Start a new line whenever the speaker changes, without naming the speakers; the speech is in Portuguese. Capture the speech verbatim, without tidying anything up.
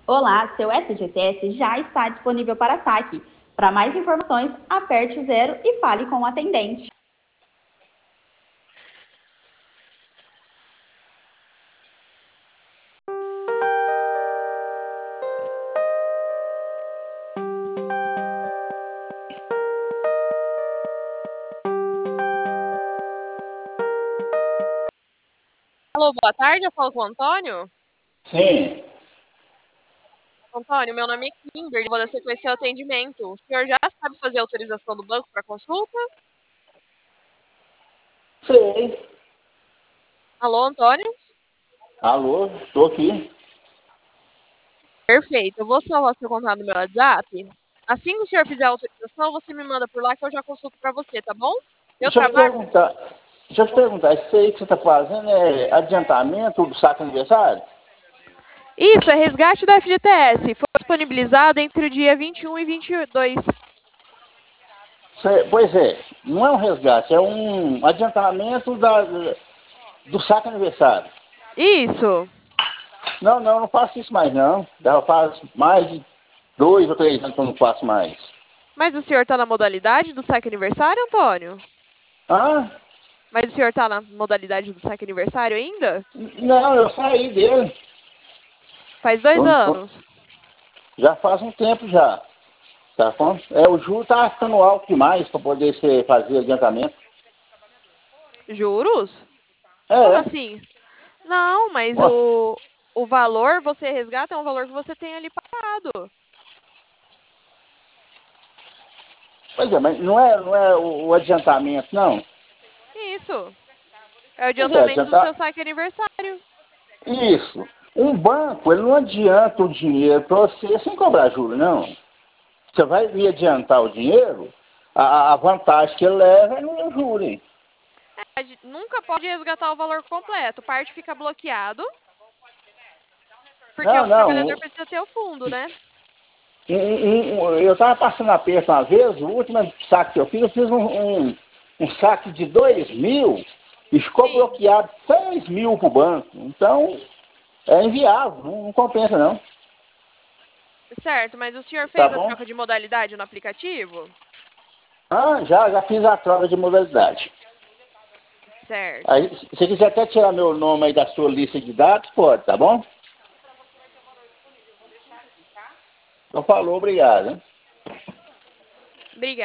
Olá, seu S G T S já está disponível para saque. Para mais informações, aperte o zero e fale com o atendente.
Alô, boa tarde, eu falo com o Antônio.
Sim,
Antônio, meu nome é Kimber, vou dar sequência ao atendimento. O senhor já sabe fazer a autorização do banco para consulta?
sei.
Alô, Antônio?
Alô, estou aqui.
Perfeito, eu vou salvar seu contato no meu WhatsApp. Assim que o senhor fizer a autorização, você me manda por lá que eu já consulto para você, tá bom? Eu
Deixa eu te
trabalho...
perguntar, deixa eu te perguntar, isso aí que você está fazendo é adiantamento do saque aniversário?
Isso, é resgate da F G T S. Foi disponibilizado entre o dia vinte e um e vinte e dois.
Cê- pois é, não é um resgate, é um adiantamento da, do saque aniversário.
Isso.
Não, não, eu não faço isso mais não. Já faz mais de dois ou três anos que eu não faço mais.
Mas o senhor está na modalidade do saque aniversário, Antônio?
Ah,
Mas o senhor está na modalidade do saque aniversário ainda?
não, eu saí dele.
Faz dois
Eu- eu-
anos.
já faz um tempo já. Tá bom? É, o juro tá ficando alto demais para poder ser, fazer adiantamento.
Juros? Como
É,
assim? Não, mas
ó,
o, o valor você resgata é um valor que você tem ali pagado.
pois é, mas não é, não é o, o adiantamento, não.
Isso. É o
Pois é,
adiantamento do
adiantar.
seu saque aniversário.
Isso. Um banco, ele não adianta o dinheiro para você sem cobrar juros, não. Você vai me adiantar o dinheiro, a, a vantagem que ele leva é no juro, hein?
A gente nunca pode resgatar o valor completo. Parte fica bloqueado, porque
Não,
o trabalhador
não.
precisa ter o fundo, né?
Um- um- um- eu estava passando aperto uma vez, o último saque que eu fiz, eu fiz um, um, um saque de dois mil e ficou
Sim.
bloqueado seis mil para o banco. Então, é inviável, não, não compensa não.
Certo, mas o senhor
Tá
fez a
bom?
troca de modalidade no aplicativo?
Ah, já, já fiz a troca de modalidade.
Certo.
Aí, se você quiser até tirar meu nome aí da sua lista de dados, pode, tá bom? Então falou, obrigado. Hein?
Obrigada.